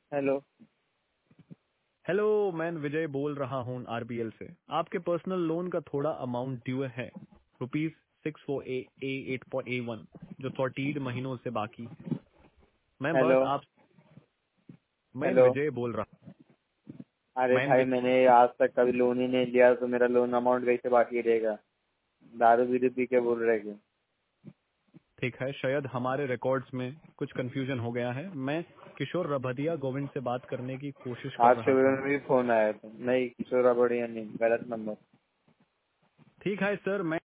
Hello. Hello, मैं विजय बोल रहा हूँ आरबीएल से। आपके पर्सनल लोन का थोड़ा अमाउंट ड्यू है, ₹648.A1, जो 14 महीनों से बाकी है। हेलो। मैं हेलो। विजय बोल रहा अरे मैं भाई, विजय, मैंने आज तक कभी लोन ही नहीं लिया, तो मेरा लोन अमाउंट कैसे बाकी रहेगा? दारू बीड़ी पी के बोल रहे क्या? ठीक है, शायद हमारे रिकॉर्ड्स में कुछ कंफ्यूजन हो गया है। मैं किशोर रभदिया गोविंद से बात करने की कोशिश कर आज रहा सुबह था। में भी फोन आया था। नहीं, किशोरा बढ़िया नहीं, गलत नंबर। ठीक है सर, मैं